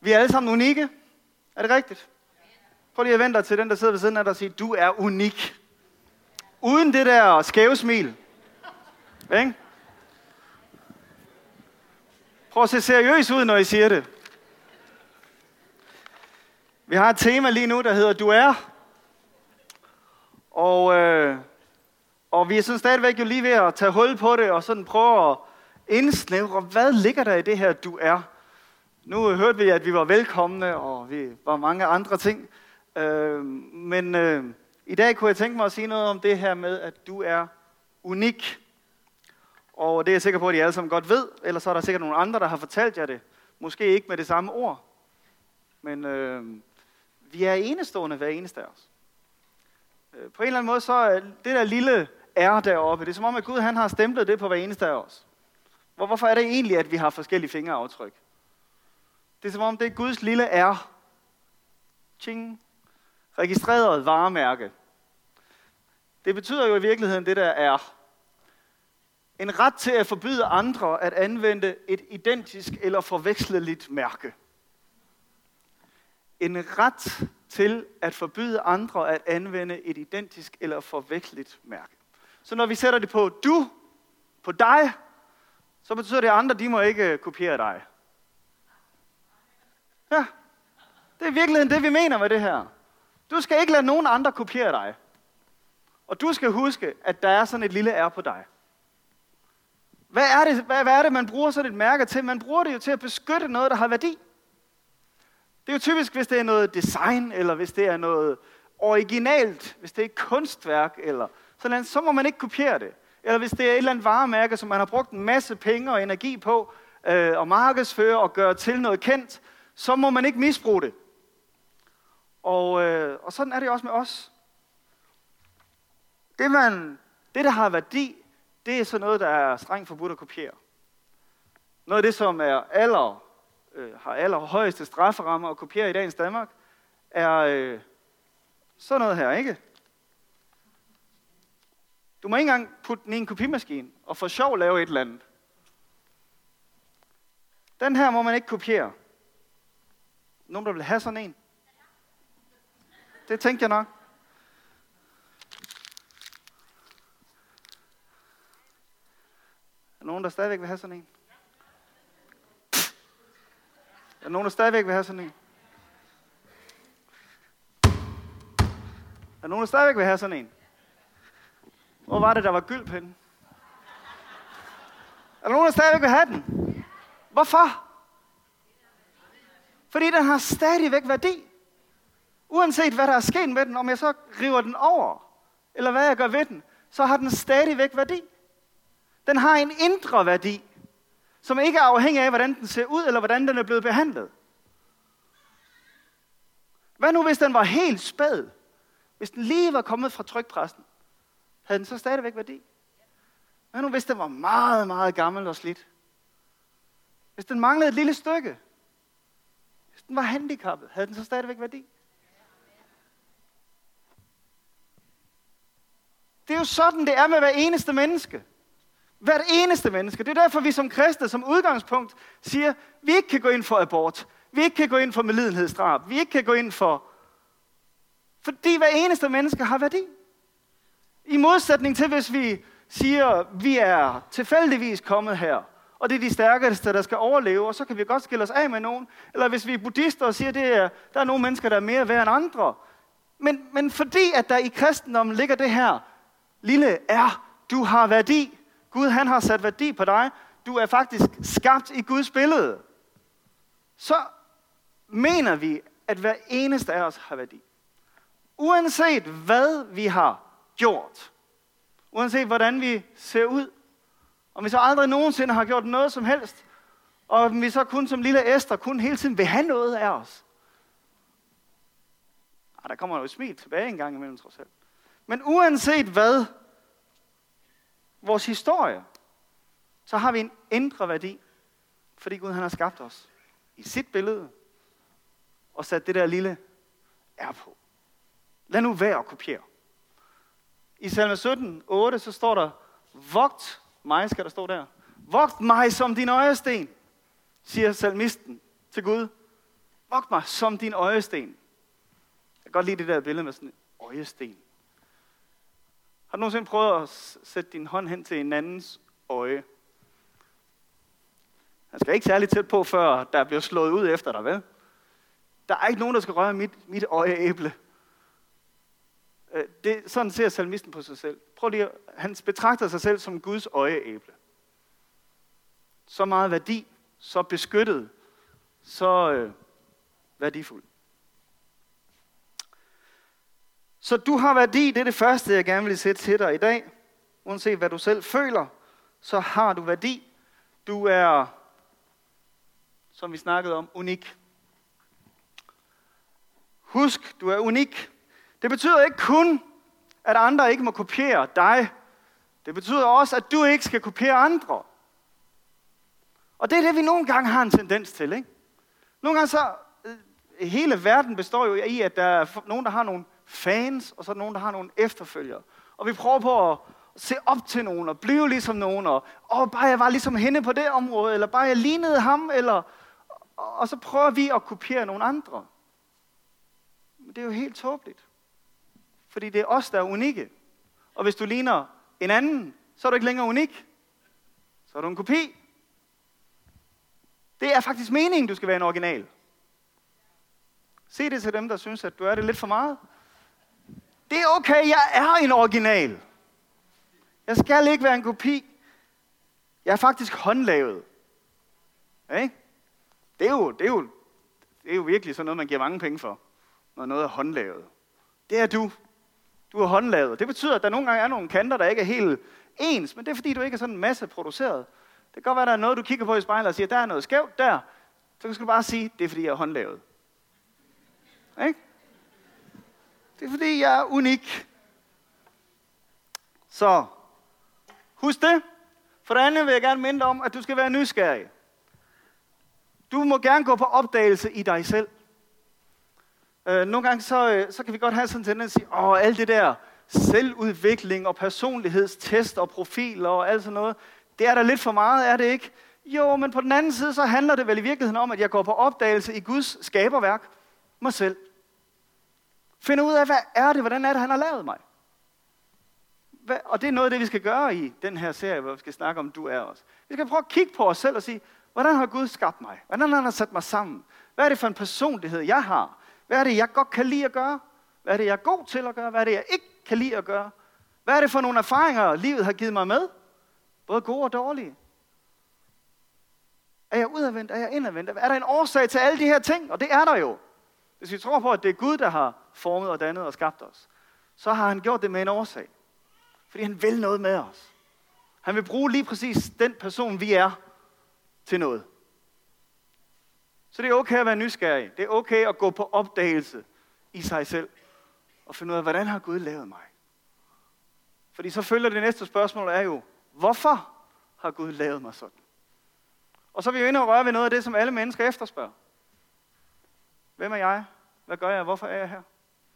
Vi er alle sammen unikke. Er det rigtigt? Prøv lige at vente dig til den, der sidder ved siden af dig og sige, du er unik. Uden det der skæve smil. Ikke? Prøv at se seriøs ud, når I siger det. Vi har et tema lige nu, der hedder Du er. Og vi er sådan stadigvæk jo lige ved at tage hul på det, og sådan prøve at indsnævre, hvad ligger der i det her, du er? Nu hørte vi, at vi var velkomne, og vi var mange andre ting. Men i dag kunne jeg tænke mig at sige noget om det her med, at du er unik. Og det er jeg sikker på, at I alle sammen godt ved. Ellers er der sikkert nogle andre, der har fortalt jer det. Måske ikke med det samme ord. Men vi er enestående hver eneste af os. På en eller anden måde, så er det der lille R deroppe, det er som om, at Gud han har stemplet det på hver eneste af os. Hvorfor er det egentlig, at vi har forskellige fingeraftryk? Det er som om, det er Guds lille R. Ching. Registreret varemærke. Det betyder jo i virkeligheden det der er. En ret til at forbyde andre at anvende et identisk eller forveksleligt mærke. En ret til at forbyde andre at anvende et identisk eller forveksleligt mærke. Så når vi sætter det på du, på dig, så betyder det, at andre de må ikke kopiere dig. Ja, det er i virkeligheden det, vi mener med det her. Du skal ikke lade nogen andre kopiere dig. Og du skal huske, at der er sådan et lille R på dig. Hvad er det, man bruger sådan et mærke til? Man bruger det jo til at beskytte noget, der har værdi. Det er jo typisk, hvis det er noget design, eller hvis det er noget originalt, hvis det er et kunstværk, eller sådan, så må man ikke kopiere det. Eller hvis det er et eller andet varemærke, som man har brugt en masse penge og energi på, og markedsføre og gøre til noget kendt, så må man ikke misbruge det. Og sådan er det også med os. Det, der har værdi, det er sådan noget, der er strengt forbudt at kopiere. Noget af det, som er har allerhøjeste strafferammer at kopiere i dagens Danmark, er sådan noget her, ikke? Du må ikke engang putte den i en kopimaskine og for sjov lave et eller andet. Den her må man ikke kopiere. Nogen, der vil have sådan en? Det tænkte jeg nok. Er nogen, der stadigvæk vil have sådan en? Er nogen, der stadigvæk vil have sådan en? Er nogen, der stadigvæk vil have sådan en? Hvor var det, der var gyld på den? Er der nogen, der stadigvæk vil have den? Hvorfor? Fordi den har stadigvæk værdi. Uanset hvad der er sket med den, om jeg så river den over, eller hvad jeg gør ved den, så har den stadigvæk værdi. Den har en indre værdi, som ikke er afhængig af, hvordan den ser ud, eller hvordan den er blevet behandlet. Hvad nu, hvis den var helt spæd? Hvis den lige var kommet fra trykpressen, havde den så stadigvæk værdi? Hvad nu, hvis den var meget, meget gammel og slidt? Hvis den manglede et lille stykke? Hvis den var handicappet, havde den så stadigvæk værdi? Det er jo sådan, det er med hver eneste menneske. Hvert eneste menneske. Det er derfor, vi som kristne som udgangspunkt siger, at vi ikke kan gå ind for abort. Vi ikke kan gå ind for medlidenhedsdrab. Vi ikke kan gå ind for... Fordi hver eneste menneske har værdi. I modsætning til, hvis vi siger, at vi er tilfældigvis kommet her, og det er de stærkeste, der skal overleve, og så kan vi godt skille os af med nogen. Eller hvis vi er buddhister og siger, at der er nogle mennesker, der er mere værd end andre. Men fordi, at der i kristendommen ligger det her lille du har værdi. Gud, han har sat værdi på dig. Du er faktisk skabt i Guds billede. Så mener vi, at hver eneste af os har værdi. Uanset hvad vi har gjort. Uanset hvordan vi ser ud. Om vi så aldrig nogensinde har gjort noget som helst. Og om vi så kun som lille Esther kun hele tiden vil have noget af os. Der kommer jo et smil tilbage en gang imellem, trods alt. Men uanset hvad, vores historie, så har vi en indre værdi, fordi Gud han har skabt os i sit billede, og sat det der lille R på. Lad nu være at kopiere. I salme 17, 8, så står der, vogt mig, skal der stå der. Vogt mig som din øjesten, siger salmisten til Gud. Vogt mig som din øjesten. Jeg kan godt lide det der billede med sådan en øjesten. Har du nogensinde prøvet at sætte din hånd hen til en andens øje? Han skal ikke særlig tæt på, før der bliver slået ud efter dig, vel? Der er ikke nogen, der skal røre mit øjeæble. Sådan ser salmisten på sig selv. Prøv lige, han betragter sig selv som Guds øjeæble. Så meget værdi, så beskyttet, så værdifuld. Så du har værdi, det er det første, jeg gerne vil sætte til dig i dag. Uanset hvad du selv føler, så har du værdi. Du er, som vi snakkede om, unik. Husk, du er unik. Det betyder ikke kun, at andre ikke må kopiere dig. Det betyder også, at du ikke skal kopiere andre. Og det er det, vi nogle gange har en tendens til, ikke? Nogle gange så, hele verden består jo i, at der er nogen, der har nogle fans, og så er der nogen, der har nogle efterfølgere. Og vi prøver på at se op til nogen, og blive ligesom nogen, og bare jeg var ligesom hende på det område, eller bare jeg lignede ham, og så prøver vi at kopiere nogle andre. Men det er jo helt tåbeligt. Fordi det er os, der er unikke. Og hvis du ligner en anden, så er du ikke længere unik. Så er du en kopi. Det er faktisk meningen, du skal være en original. Se det til dem, der synes, at du er det lidt for meget. Det er okay, jeg er en original. Jeg skal ikke være en kopi. Jeg er faktisk håndlavet. Okay? Det er jo virkelig sådan noget, man giver mange penge for, når noget er håndlavet. Det er du. Du er håndlavet. Det betyder, at der nogle gange er nogle kanter, der ikke er helt ens, men det er fordi, du ikke er sådan en masse produceret. Det kan godt være, at der er noget, du kigger på i spejlet og siger, der er noget skævt der. Så skal du bare sige, det er fordi, jeg er håndlavet. Ikke? Det er fordi, jeg er unik. Så, husk det. For det andet vil jeg gerne minde om, at du skal være nysgerrig. Du må gerne gå på opdagelse i dig selv. Nogle gange så kan vi godt have sådan en tendens til, alt det der selvudvikling og personlighedstest og profiler og alt sådan noget, det er der lidt for meget, er det ikke? Jo, men på den anden side, så handler det vel i virkeligheden om, at jeg går på opdagelse i Guds skaberværk, mig selv. Finder ud af, hvordan er det, han har lavet mig? Og det er noget af det, vi skal gøre i den her serie, hvor vi skal snakke om, du er os. Vi skal prøve at kigge på os selv og sige, hvordan har Gud skabt mig? Hvordan har han sat mig sammen? Hvad er det for en personlighed, jeg har? Hvad er det, jeg godt kan lide at gøre? Hvad er det, jeg er god til at gøre? Hvad er det, jeg ikke kan lide at gøre? Hvad er det for nogle erfaringer, livet har givet mig med? Både gode og dårlige. Er jeg udadvendt? Er jeg indadvendt? Er der en årsag til alle de her ting? Og det er der jo. Hvis vi tror på, at det er Gud, der har formet og dannet og skabt os, så har han gjort det med en årsag. Fordi han vil noget med os. Han vil bruge lige præcis den person, vi er, til noget. Så det er okay at være nysgerrig. Det er okay at gå på opdagelse i sig selv. Og finde ud af, hvordan har Gud lavet mig? Fordi så følger det næste spørgsmål er jo, hvorfor har Gud lavet mig sådan? Og så er vi jo inde og røre ved noget af det, som alle mennesker efterspørger. Hvem er jeg? Hvad gør jeg? Hvorfor er jeg her?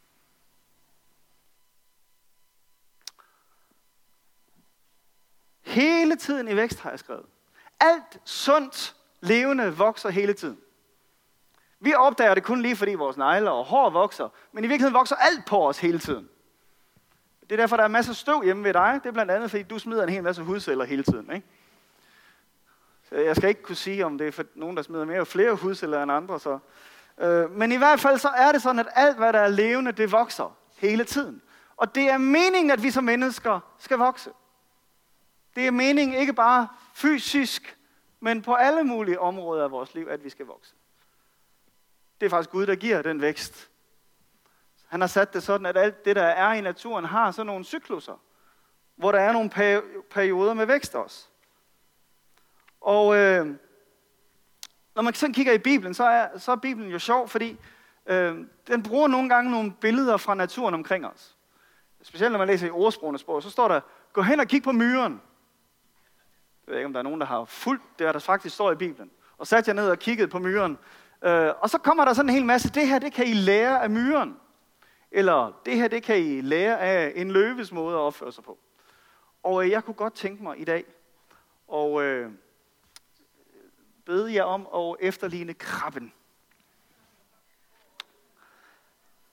Hele tiden i vækst har jeg skrevet. Alt sundt levende vokser hele tiden. Vi opdager det kun lige fordi vores negle og hår vokser, men i virkeligheden vokser alt på os hele tiden. Det er derfor, der er masser af støv hjemme ved dig. Det er blandt andet, fordi du smider en hel masse hudceller hele tiden. Ikke? Så jeg skal ikke kunne sige, om det er for nogen, der smider mere og flere hudceller end andre. Så. Men i hvert fald så er det sådan, at alt, hvad der er levende, det vokser hele tiden. Og det er meningen, at vi som mennesker skal vokse. Det er meningen ikke bare fysisk, men på alle mulige områder af vores liv, at vi skal vokse. Det er faktisk Gud, der giver den vækst. Han har sat det sådan, at alt det, der er i naturen, har sådan nogle cykluser, hvor der er nogle perioder med vækst også. Og når man sådan kigger i Bibelen, så er Bibelen jo sjov, fordi den bruger nogle gange nogle billeder fra naturen omkring os. Specielt når man læser i ordsprogenes bog, så står der, gå hen og kig på myren. Jeg ved ikke, om der er nogen, der har fulgt det, der faktisk står i Bibelen. Og satte jeg ned og kiggede på myren. Og så kommer der sådan en hel masse, det her, det kan I lære af myren. Eller det her, det kan I lære af en løves måde at opføre sig på. Og jeg kunne godt tænke mig i dag og bede jer om at efterligne krabben.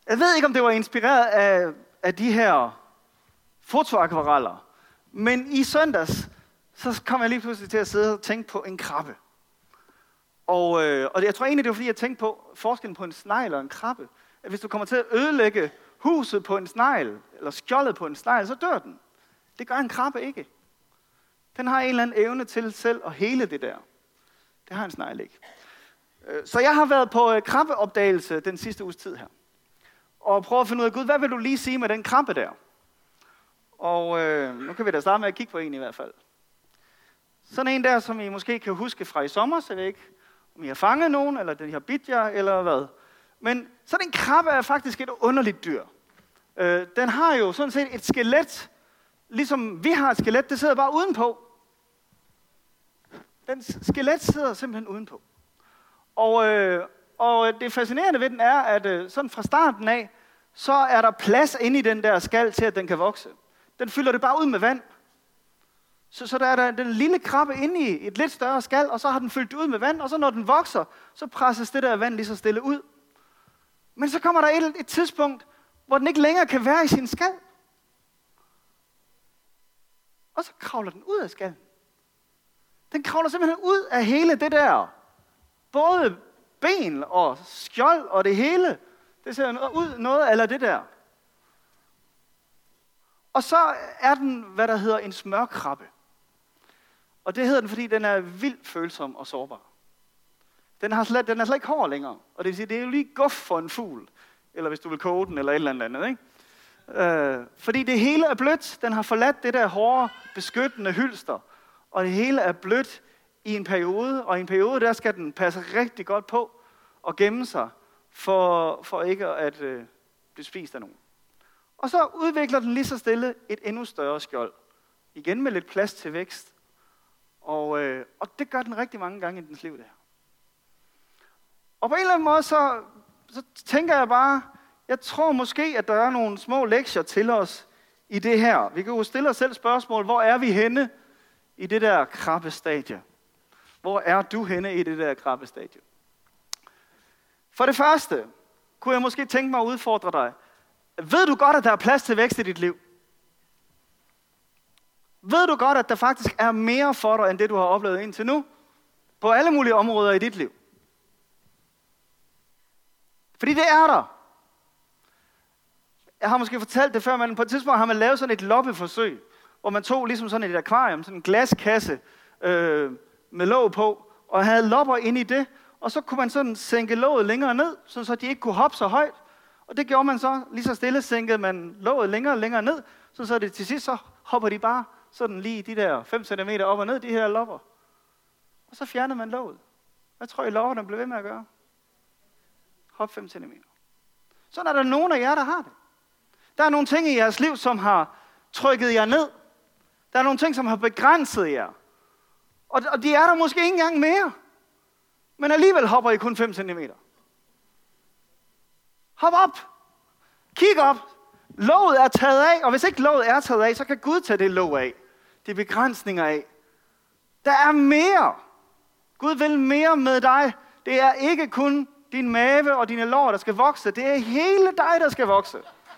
Jeg ved ikke, om det var inspireret af de her fotoakvareller, men i søndags, så kom jeg lige pludselig til at sidde og tænke på en krabbe. Og jeg tror egentlig, det var fordi, jeg tænkte på forskellen på en snegl og en krabbe. At hvis du kommer til at ødelægge huset på en snegl, eller skjoldet på en snegl, så dør den. Det gør en krabbe ikke. Den har en eller anden evne til selv at hele det der. Det har en snegl ikke. Så jeg har været på krabbeopdagelse den sidste uges tid her. Og prøve at finde ud af, Gud, hvad vil du lige sige med den krabbe der? Og nu kan vi da starte med at kigge på en i hvert fald. Sådan en der, som I måske kan huske fra i sommer, så jeg ved ikke, om I har fanget nogen, eller den har bidt jer, eller hvad. Men sådan en krabbe er faktisk et underligt dyr. Den har jo sådan set et skelet, ligesom vi har et skelet, det sidder bare udenpå. Den skelet sidder simpelthen udenpå. Og det fascinerende ved den er, at sådan fra starten af, så er der plads inde i den der skal til, at den kan vokse. Den fylder det bare ud med vand. Så der er der den lille krabbe inde i et lidt større skal, og så har den fyldt det ud med vand, og så når den vokser, så presses det der vand lige så stille ud. Men så kommer der et tidspunkt, hvor den ikke længere kan være i sin skal. Og så kravler den ud af skallen. Den kravler simpelthen ud af hele det der, både ben og skjold og det hele. Det ser ud noget eller det der. Og så er den, hvad der hedder en smørkrabbe. Og det hedder den, fordi den er vildt følsom og sårbar. Den er slet ikke hård længere. Og det vil sige, det er jo lige guf for en fugl. Eller hvis du vil koge den, eller et eller andet, ikke? Fordi det hele er blødt. Den har forladt det der hårde, beskyttende hylster. Og det hele er blødt i en periode. Og i en periode, der skal den passe rigtig godt på og gemme sig, for ikke at blive spist af nogen. Og så udvikler den lige så stille et endnu større skjold. Igen med lidt plads til vækst. Og det gør den rigtig mange gange i dens liv, det her. Og på en eller anden måde, så tænker jeg bare, jeg tror måske, at der er nogle små lektier til os i det her. Vi kan jo stille os selv spørgsmål, hvor er vi henne i det der krabbestadie? Hvor er du henne i det der krabbestadie? For det første, kunne jeg måske tænke mig at udfordre dig. Ved du godt, at der er plads til vækst i dit liv? Ved du godt, at der faktisk er mere for dig, end det du har oplevet indtil nu? På alle mulige områder i dit liv. Fordi det er der. Jeg har måske fortalt det før, men på et tidspunkt har man lavet sådan et loppeforsøg, hvor man tog ligesom sådan et akvarium, sådan en glaskasse med låg på, og havde lopper inde i det, og så kunne man sådan sænke låget længere ned, så de ikke kunne hoppe så højt. Og det gjorde man så, lige så stille sænkede man låget længere og længere ned, så det til sidst så hopper de bare sådan lige de der 5 cm op og ned, de her lopper. Og så fjernede man låget. Hvad tror I, lopperne blev ved med at gøre? Hop 5 cm. Sådan er der nogen af jer, der har det. Der er nogle ting i jeres liv, som har trykket jer ned. Der er nogle ting, som har begrænset jer. Og de er der måske ikke engang mere. Men alligevel hopper I kun 5 cm. Hop op. Kig op. Låget er taget af, og hvis ikke låget er taget af, så kan Gud tage det låg af. De begrænsninger af. Der er mere. Gud vil mere med dig. Det er ikke kun din mave og dine lår, der skal vokse. Det er hele dig, der skal vokse.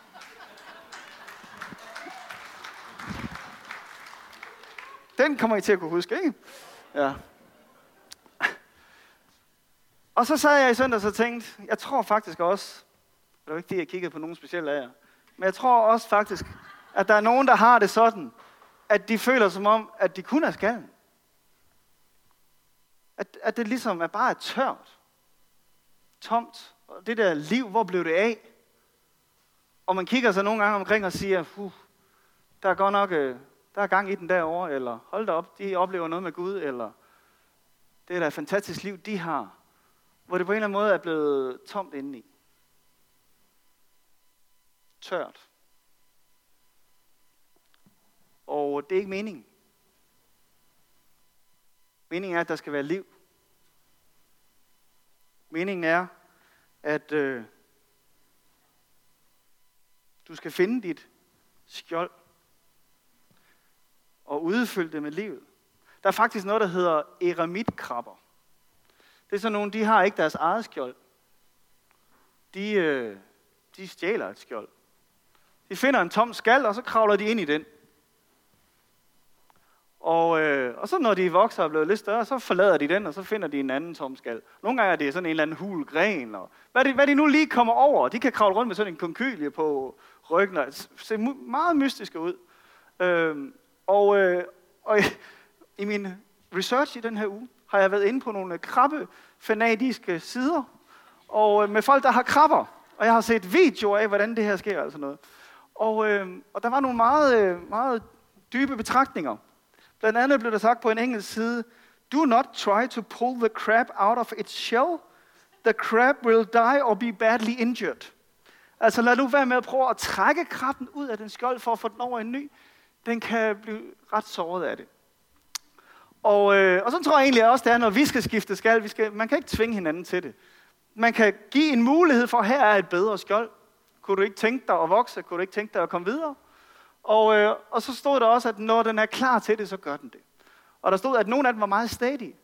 Den kommer I til at kunne huske, ikke? Ja. Og så sad jeg i søndags og tænkte, jeg tror faktisk også, det var ikke det, jeg kiggede på nogen specielle af jer, men jeg tror også faktisk, at der er nogen, der har det sådan, at de føler som om, at de kun er skallen. At det ligesom er bare tørt. Tomt. Og det der liv, hvor blev det af? Og man kigger sig nogle gange omkring og siger, der er godt nok, der er gang i den derovre, eller hold da op, de oplever noget med Gud, eller det er da et fantastisk liv, de har. Hvor det på en eller anden måde er blevet tomt indeni. Tørt. Og det er ikke meningen. Meningen er, at der skal være liv. Meningen er, at du skal finde dit skjold og udfylde det med livet. Der er faktisk noget, der hedder eremitkrabber. Det er sådan nogle, de har ikke deres eget skjold. De de stjæler et skjold. De finder en tom skal, og så kravler de ind i den. Og så når de vokser og bliver lidt større, så forlader de den, og så finder de en anden tom skal. Nogle gange er det sådan en eller anden hul gren, og hvad de nu lige kommer over. De kan kravle rundt med sådan en konkylie på ryggen, og ser meget mystiske ud. Og i min research i den her uge, har jeg været inde på nogle krabbefanatiske sider, og med folk, der har krabber. Og jeg har set videoer af, hvordan det her sker, altså noget. Og der var nogle meget dybe betragtninger. Blandt andet blev der sagt på en engelsk side, "Do not try to pull the crab out of its shell. The crab will die or be badly injured." Altså lad nu være med at prøve at trække krabben ud af den skjold for at få den over en ny. Den kan blive ret såret af det. Og så tror jeg egentlig også, det er, når vi skal skifte skal. Man kan ikke tvinge hinanden til det. Man kan give en mulighed for, her er et bedre skjold. Kunne du ikke tænke dig at vokse? Kunne du ikke tænke dig at komme videre? Og så stod der også, at når den er klar til det, så gør den det. Og der stod, at nogle af dem var meget stadige.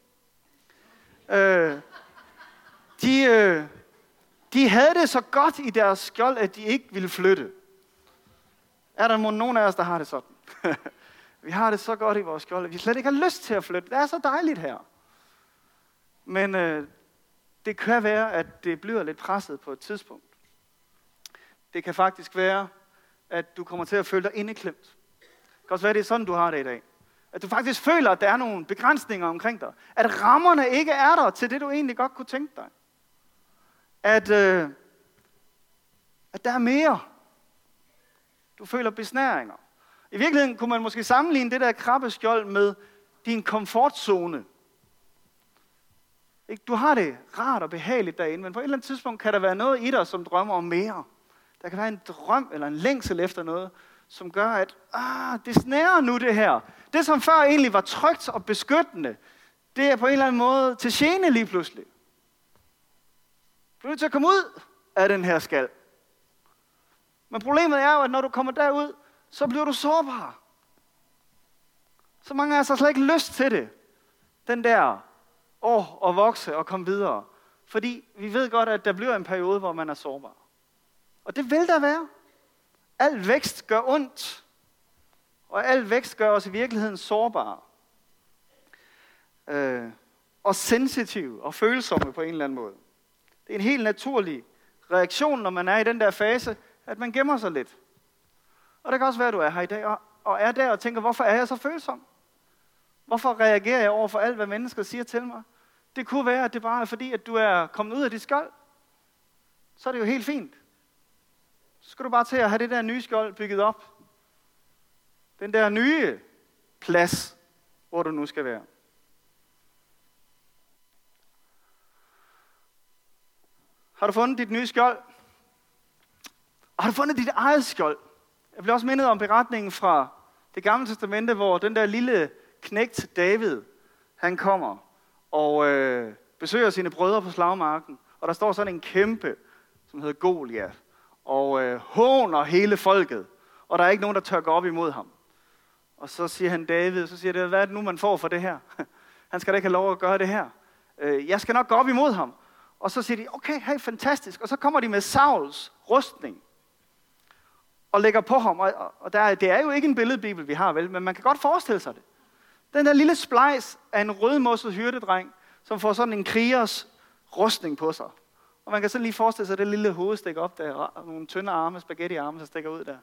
De havde det så godt i deres skjold, at de ikke ville flytte. Er der nogen af os, der har det sådan? Vi har det så godt i vores skjold, at vi slet ikke har lyst til at flytte. Det er så dejligt her. Men det kan være, at det bliver lidt presset på et tidspunkt. Det kan faktisk være, at du kommer til at føle dig indeklemt. Det kan også være, at det er sådan, du har det i dag. At du faktisk føler, at der er nogle begrænsninger omkring dig. At rammerne ikke er der til det, du egentlig godt kunne tænke dig. At der er mere. Du føler besnæringer. I virkeligheden kunne man måske sammenligne det der krabbeskjold med din komfortzone. Du har det rart og behageligt derinde, men på et eller andet tidspunkt kan der være noget i dig, som drømmer om mere. Der kan være en drøm eller en længsel efter noget, som gør, at det snærer nu det her. Det, som før egentlig var trygt og beskyttende, det er på en eller anden måde til gene lige pludselig. Du er nødt til at komme ud af den her skal. Men problemet er jo, at når du kommer derud, så bliver du sårbar. Så mange af os har slet ikke lyst til det. Den der at vokse og komme videre. Fordi vi ved godt, at der bliver en periode, hvor man er sårbar. Og det vil der være. Al vækst gør ondt. Og al vækst gør os i virkeligheden sårbare. Og sensitive og følsomme på en eller anden måde. Det er en helt naturlig reaktion, når man er i den der fase, at man gemmer sig lidt. Og det kan også være, at du er her i dag og er der og tænker, hvorfor er jeg så følsom? Hvorfor reagerer jeg over for alt, hvad mennesker siger til mig? Det kunne være, at det bare er fordi, at du er kommet ud af dit skjold. Så er det jo helt fint. Så skal du bare til at have det der nye skjold bygget op. Den der nye plads, hvor du nu skal være. Har du fundet dit nye skjold? Og har du fundet dit eget skjold? Jeg bliver også mindet om beretningen fra Det Gamle Testamente, hvor den der lille knægt David, han kommer og besøger sine brødre på slagmarken. Og der står sådan en kæmpe, som hedder Goliat, og håner hele folket. Og der er ikke nogen, der tør gå op imod ham. Og så siger han David, så siger det, hvad er det nu, man får for det her? Han skal da ikke have lov at gøre det her. Jeg skal nok gå op imod ham. Og så siger de, okay, hey, fantastisk. Og så kommer de med Sauls rustning og lægger på ham. Og det er jo ikke en billedbibel, vi har, vel? Men man kan godt forestille sig det. Den der lille splejs af en rødmosset hyrdedreng, som får sådan en krigers rustning på sig. Og man kan så lige forestille sig, at det lille hoved stikker op der, og nogle tynde arme, spaghetti-arme, der stikker ud der.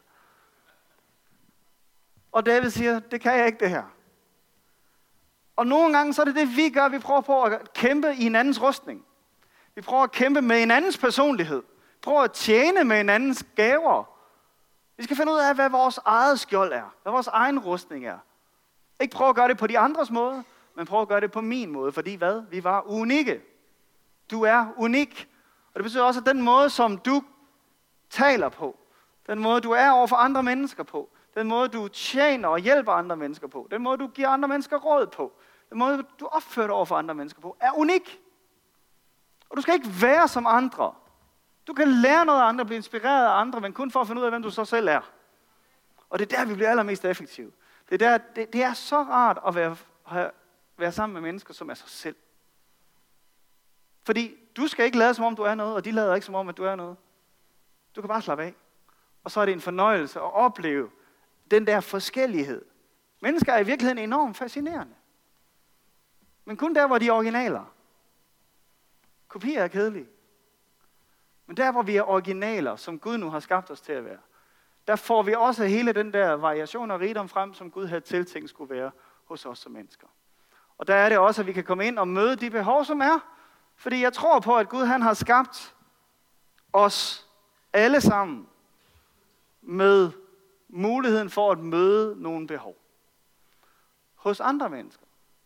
Og David siger, det kan jeg ikke det her. Og nogle gange så er det det, vi gør. Vi prøver på at kæmpe i en andens rustning. Vi prøver at kæmpe med en andens personlighed. Prøver at tjene med en andens gaver. Vi skal finde ud af, hvad vores eget skjold er. Hvad vores egen rustning er. Ikke prøve at gøre det på de andres måde, men prøve at gøre det på min måde. Fordi hvad? Vi var unikke. Du er unik. Og det betyder også, at den måde, som du taler på, den måde, du er over for andre mennesker på, den måde, du tjener og hjælper andre mennesker på, den måde, du giver andre mennesker råd på, den måde, du opfører dig over for andre mennesker på, er unik. Og du skal ikke være som andre. Du kan lære noget af andre, blive inspireret af andre, men kun for at finde ud af, hvem du så selv er. Og det er der, vi bliver allermest effektive. Det er så rart at være sammen med mennesker, som er sig selv. Fordi du skal ikke lade som om, du er noget, og de lader ikke som om, at du er noget. Du kan bare slappe af. Og så er det en fornøjelse at opleve den der forskellighed. Mennesker er i virkeligheden enormt fascinerende. Men kun der, hvor de er originaler. Kopier er kedelige. Men der, hvor vi er originaler, som Gud nu har skabt os til at være, der får vi også hele den der variation og rigdom frem, som Gud havde tiltænkt skulle være hos os som mennesker. Og der er det også, at vi kan komme ind og møde de behov, som er. Fordi jeg tror på, at Gud han har skabt os alle sammen med muligheden for at møde nogle behov hos andre mennesker.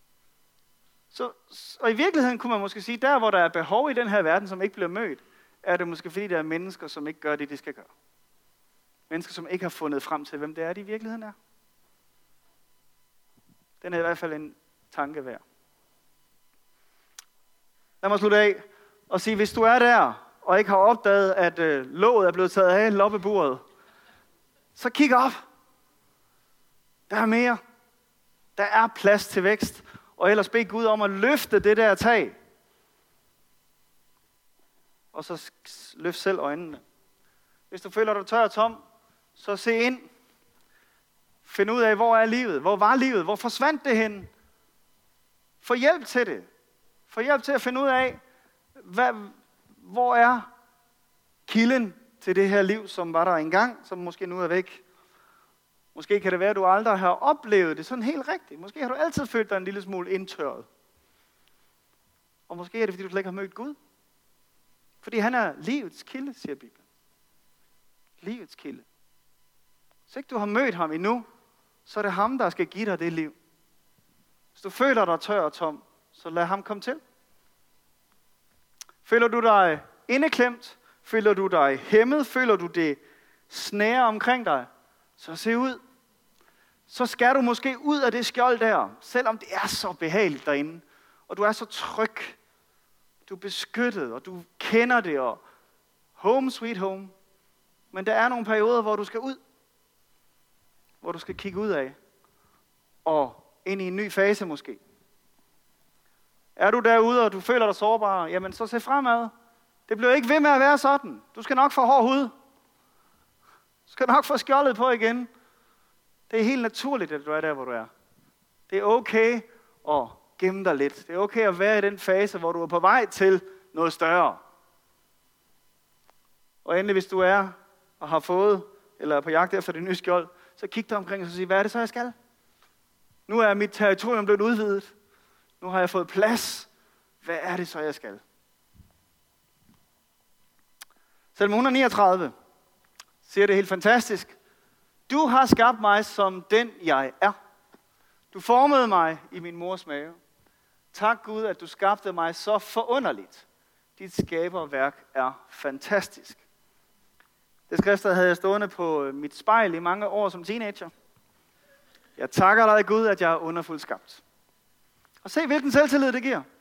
Og i virkeligheden kunne man måske sige, der hvor der er behov i den her verden, som ikke bliver mødt, er det måske fordi, der er mennesker, som ikke gør det, de skal gøre. Mennesker, som ikke har fundet frem til, hvem det er, de i virkeligheden er. Den er i hvert fald en tanke værd. Lad mig slutte af og sige, hvis du er der, og ikke har opdaget, at låget er blevet taget af loppeburet, så kig op. Der er mere. Der er plads til vækst. Og ellers bed Gud om at løfte det der tag. Og så løft selv øjnene. Hvis du føler dig tør og tom, så se ind. Find ud af, hvor er livet? Hvor var livet? Hvor forsvandt det hen? Få hjælp til det. Få hjælp til at finde ud af, hvor er kilden til det her liv, som var der engang, som måske nu er væk. Måske kan det være, at du aldrig har oplevet det sådan helt rigtigt. Måske har du altid følt dig en lille smule indtørret. Og måske er det, fordi du slet ikke har mødt Gud. Fordi han er livets kilde, siger Bibelen. Livets kilde. Hvis ikke du har mødt ham endnu, så er det ham, der skal give dig det liv. Hvis du føler dig tør og tom, så lad ham komme til. Føler du dig indeklemt? Føler du dig hæmmet? Føler du det snære omkring dig? Så se ud. Så skal du måske ud af det skjold der, selvom det er så behageligt derinde. Og du er så tryg. Du er beskyttet, og du kender det, og home sweet home. Men der er nogle perioder, hvor du skal ud. Hvor du skal kigge ud af. Og ind i en ny fase måske. Er du derude, og du føler dig sårbar, jamen så se fremad. Det bliver ikke ved med at være sådan. Du skal nok få hård hud. Du skal nok få skjoldet på igen. Det er helt naturligt, at du er der, hvor du er. Det er okay at gemme dig lidt. Det er okay at være i den fase, hvor du er på vej til noget større. Og endelig, hvis du er og har fået, eller er på jagt efter det nye skjold, så kig dig omkring og sig, hvad er det så, jeg skal? Nu er mit territorium blevet udvidet. Nu har jeg fået plads. Hvad er det så, jeg skal? Salme 139 siger det helt fantastisk. Du har skabt mig som den, jeg er. Du formede mig i min mors mave. Tak Gud, at du skabte mig så forunderligt. Dit skaberværk er fantastisk. Det skrift havde jeg stående på mit spejl i mange år som teenager. Jeg takker dig Gud, at jeg er underfuldt skabt. Og se, hvilken selvtillid det giver.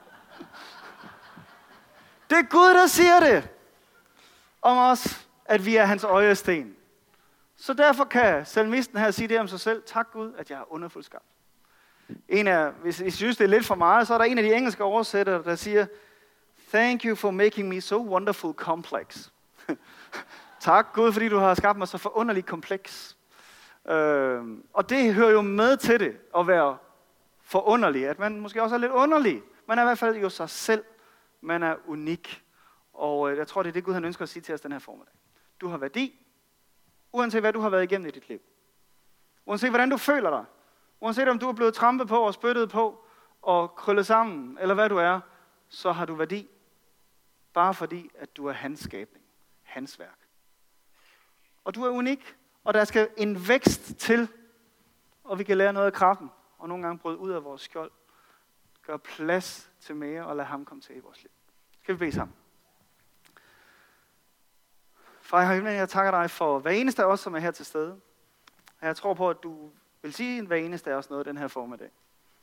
Det er Gud, der siger det om os, at vi er hans øjesten. Så derfor kan salmisten her sige det om sig selv. Tak Gud, at jeg er underfuldt skabt. Hvis I synes, det er lidt for meget, så er der en af de engelske oversættere, der siger, Thank you for making me so wonderful complex. Tak Gud, fordi du har skabt mig så forunderligt kompleks. Og det hører jo med til det, at være forunderlig. At man måske også er lidt underlig. Man er i hvert fald jo sig selv. Man er unik. Og jeg tror, det er det Gud han ønsker at sige til os den her formiddag. Du har værdi, uanset hvad du har været igennem i dit liv. Uanset hvordan du føler dig. Uanset om du er blevet trampet på og spyttet på og krøllet sammen, eller hvad du er, så har du værdi. Bare fordi, at du er hans skabning. Hans værk. Og du er unik, og der skal en vækst til, og vi kan lære noget af kraften, og nogle gange bryde ud af vores skjold. Gør plads til mere, og lad ham komme til i vores liv. Skal vi bede sammen? Far i himlen, jeg takker dig for hver eneste af os, som er her til stede. Og jeg tror på, at du vil sige hver eneste af os noget den her formiddag.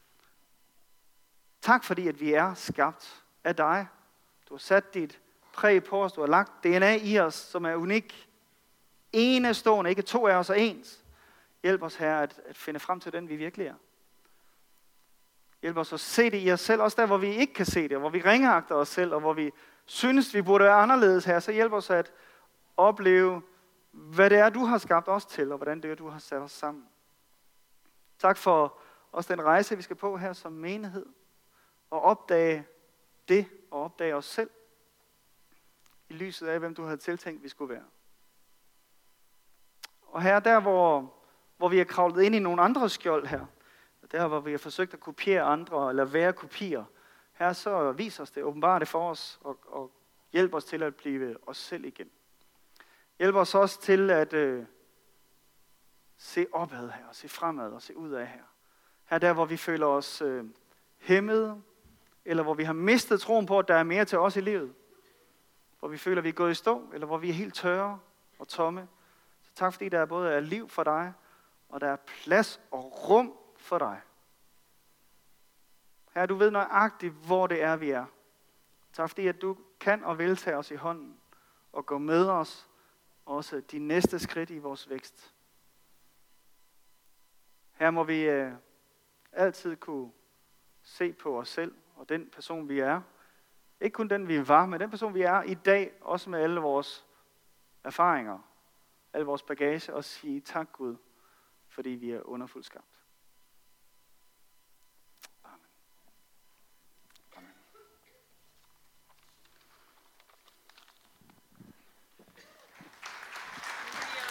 Tak fordi, at vi er skabt af dig. Du har sat dit præg på os, du har lagt DNA i os, som er unik. Enestående, ikke to af os er ens. Hjælp os her at finde frem til den, vi virkelig er. Hjælp os at se det i os selv, også der, hvor vi ikke kan se det, hvor vi ringeagter os selv, og hvor vi synes, vi burde være anderledes her. Så hjælp os at opleve, hvad det er, du har skabt os til, og hvordan det er, du har sat os sammen. Tak for også den rejse, vi skal på her som menighed, og opdage det, og opdage os selv, i lyset af, hvem du havde tiltænkt, vi skulle være. Og her, der hvor vi er kravlet ind i nogle andre skjold her, der hvor vi har forsøgt at kopiere andre, eller være kopier, her så vis os det, åbenbare det for os, og hjælp os til at blive os selv igen. Hjælp os også til at se opad her, og se fremad, og se ud af her. Her der, hvor vi føler os hæmmede, eller hvor vi har mistet troen på, at der er mere til os i livet. Hvor vi føler, at vi er gået i stå, eller hvor vi er helt tørre og tomme. Så tak fordi der både er liv for dig, og der er plads og rum for dig. Herre, du ved nøjagtigt, hvor det er, vi er. Tak fordi, at du kan og vil tage os i hånden, og gå med os også de næste skridt i vores vækst. Her må vi altid kunne se på os selv, og den person, vi er. Ikke kun den, vi var, men den person, vi er i dag, også med alle vores erfaringer, al vores bagage, og sige tak Gud, fordi vi er underfuldt skabt.